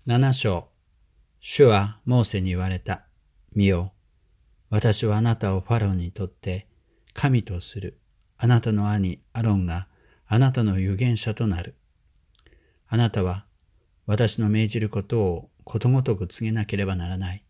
7章。主はモーセに言われた。見よ、私はあなたをファラオにとって神とする。あなたの兄アロンがあなたの預言者となる。あなたは私の命じることをことごとく告げなければならない。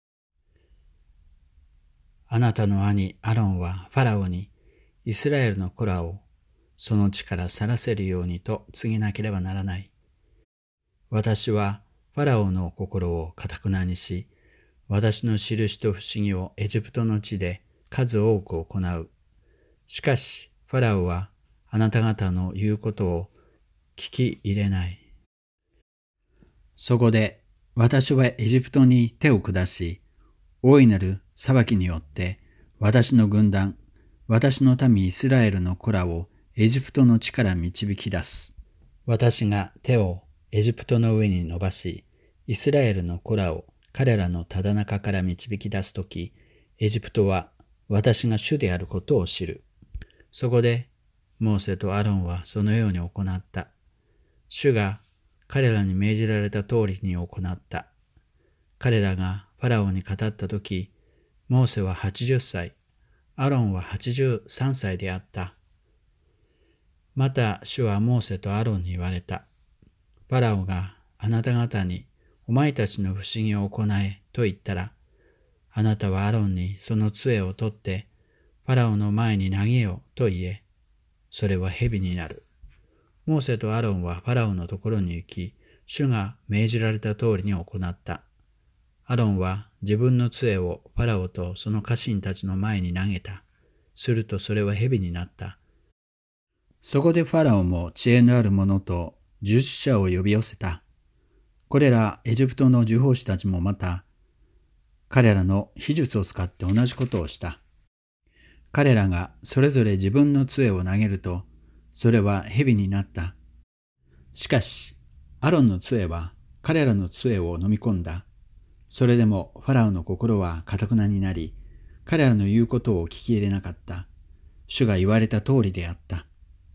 あなたの兄アロンはファラオにイスラエルの子らをその地から去らせるようにと告げなければならない。私はファラオの心を堅くにし、私の印と不思議をエジプトの地で数多く行う。しかし、ファラオはあなた方の言うことを聞き入れない。そこで私はエジプトに手を下し、大いなる裁きによって私の軍団、私の民イスラエルの子らをエジプトの地から導き出す。私が手をエジプトの上に伸ばし、イスラエルの子らを彼らのただ中から導き出すとき、エジプトは私が主であることを知る。そこで、モーセとアロンはそのように行った。主が彼らに命じられた通りに行った。彼らがファラオに語ったとき、モーセは80歳、アロンは83歳であった。また主はモーセとアロンに言われた。ファラオがあなた方にお前たちの不思議を行えと言ったら、あなたはアロンにその杖を取ってファラオの前に投げよと言え、それは蛇になる。モーセとアロンはファラオのところに行き、主が命じられた通りに行った。アロンは自分の杖をファラオとその家臣たちの前に投げた。するとそれは蛇になった。そこでファラオも知恵のある者と術者を呼び寄せた。これらエジプトの呪法師たちもまた、彼らの秘術を使って同じことをした。彼らがそれぞれ自分の杖を投げると、それは蛇になった。しかし、アロンの杖は彼らの杖を飲み込んだ。それでもファラオの心は堅くなになり、彼らの言うことを聞き入れなかった。主が言われた通りであった。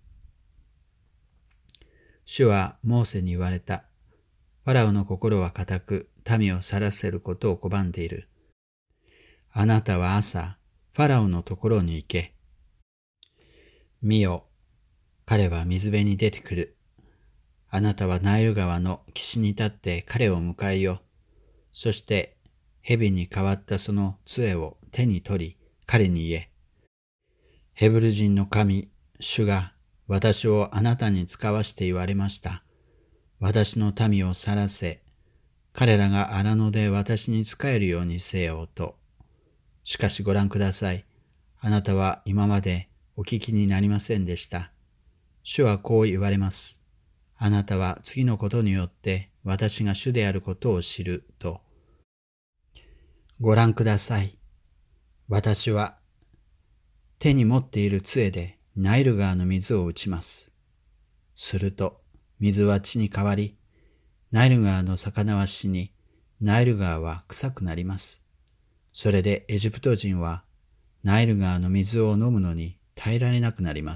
主はモーセに言われた。ファラオの心は固く、民を去らせることを拒んでいる。あなたは朝、ファラオのところに行け。見よ、彼は水辺に出てくる。あなたはナイル川の岸に立って彼を迎えよ。そして、蛇に変わったその杖を手に取り、彼に言え。ヘブル人の神、主が私をあなたに使わして言われました。私の民を去らせ、彼らが荒野で私に仕えるようにせよと。しかしご覧ください。あなたは今までお聞きになりませんでした。主はこう言われます。あなたは次のことによって私が主であることを知ると。ご覧ください。私は手に持っている杖でナイル川の水を打ちます。すると水は血に変わり、ナイル川の魚は死に、ナイル川は臭くなります。それでエジプト人はナイル川の水を飲むのに耐えられなくなります。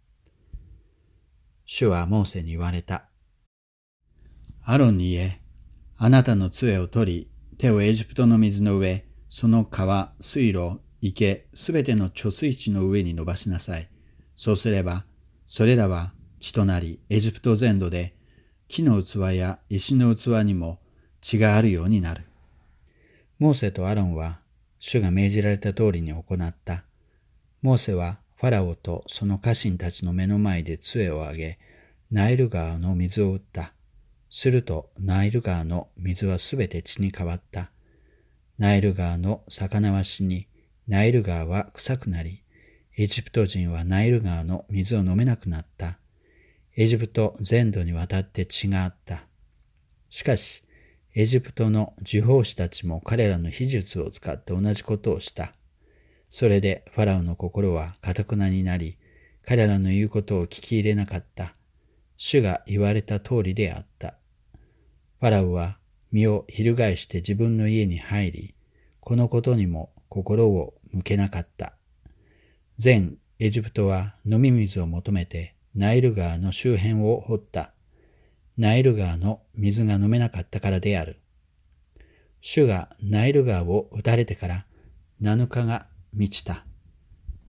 主はモーセに言われた。アロンに言え、あなたの杖を取り、手をエジプトの水の上、その川、水路、池、すべての貯水池の上に伸ばしなさい。そうすれば、それらは血となり、エジプト全土で、木の器や石の器にも血があるようになる。モーセとアロンは、主が命じられた通りに行った。モーセはファラオとその家臣たちの目の前で杖を上げ、ナイル川の水を打った。するとナイル川の水はすべて血に変わった。ナイル川の魚は死に、ナイル川は臭くなり、エジプト人はナイル川の水を飲めなくなった。エジプト全土にわたって血があった。しかし、エジプトの呪法師たちも彼らの秘術を使って同じことをした。それでファラオの心は堅くなになり、彼らの言うことを聞き入れなかった。主が言われた通りであった。ファラオは身を翻して自分の家に入り、このことにも心を向けなかった。全エジプトは飲み水を求めてナイル川の周辺を掘った。 ナイル川の水が飲めなかったからである。主がナイル川を打たれてから7日が満ちた。